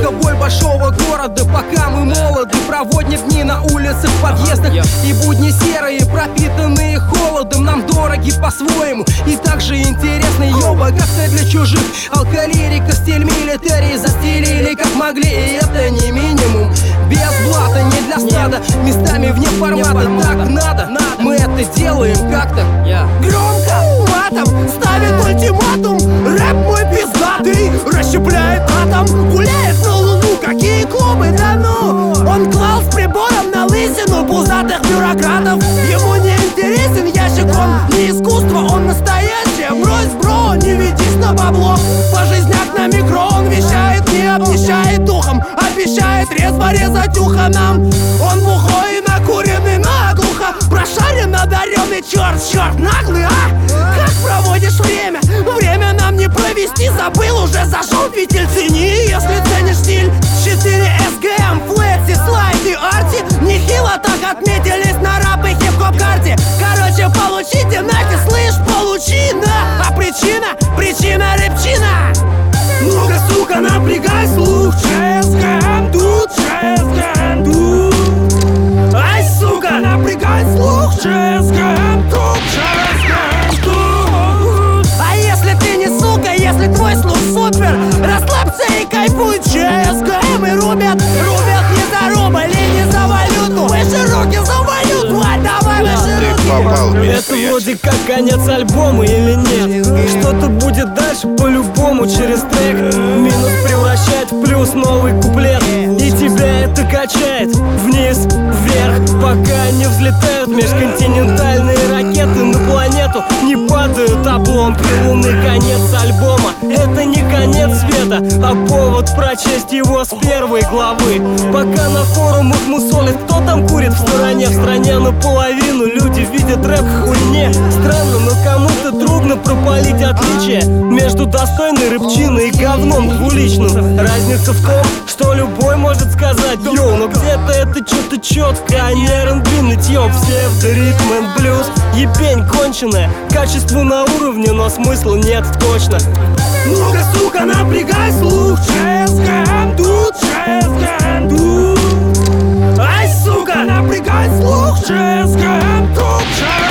Это боль большого города, пока мы молоды. Проводим дни на улицах, в подъездах. И будни серые, пропитанные холодом. Нам дороги по-своему и также интересны. Ёба, как-то для чужих. Алколирика, стиль милитарий застелили как могли, и это не минимум. Без блата, не для стада, местами вне формата. Так надо, мы это делаем как-то громко, матом, ставит ультиматум. Рэп мой пиздатый, расщепляет атом. Гуляет на луну, какие клубы, да ну. Он клал с прибором на лысину пузатых бюрократов. Ему не интересен ящик, он не искусство, он настоящее. Брось, бро, не ведись на бабло. Пожизняк на микро, он вещает, не обнищает духом. Обещает резво резать ухо нам. Он бухой и накуренный наглухо. Прошарен, одаренный, черт, наглый, а? Как проводишь время? Время нам не провести. Забыл, уже зашел фитиль, цени, если ценишь стиль. 4 СГМ, флетси, слайды, арти. Нехило так отметились на рап и хип-хоп карте. Короче, получите нафиг, слышь, получи, на. А причина репчина. Ну-ка, сука, напрягай слух. ЧСГМ тут, ЧСГМ тут. Ай, сука, напрягай слух. ЧСГМ тут, ЧСГМ тут. А если ты не сука, если твой слух супер, расслабься и кайфуй. ЧСГМ и рубят не за рубль и не за валюту. Выше руки за валюту, давай выше руки. Это вроде как конец альбома или нет? Что-то будет дальше по-любому через трек. Минус превращает в плюс новый куплет. И тебя это качает вниз, вверх, пока не взлетают межконтинентальные ракеты на планету. Не падают обломки луны. Конец альбома — это не конец света, а повод прочесть его с первой главы. Пока на форумах мусолят, кто там курит в стороне. В стране наполовину люди видят рэп в хуйне. Странно, но кому-то трудно пропалить отличие между достойной рыбчиной и говном двуличным. Разница в том, что любой может сказать йоу, но где-то это что-то четко, а не R&B нытьем. Псевдоритм и блюз, ебень конченая. Качество на уровне, но смысла нет точно. Ну-ка, сука, напрягай слух. ЧСГМ тут, ЧСГМ тут. Ай, сука, напрягай слух. ЧСГМ тут, ЧСГМ.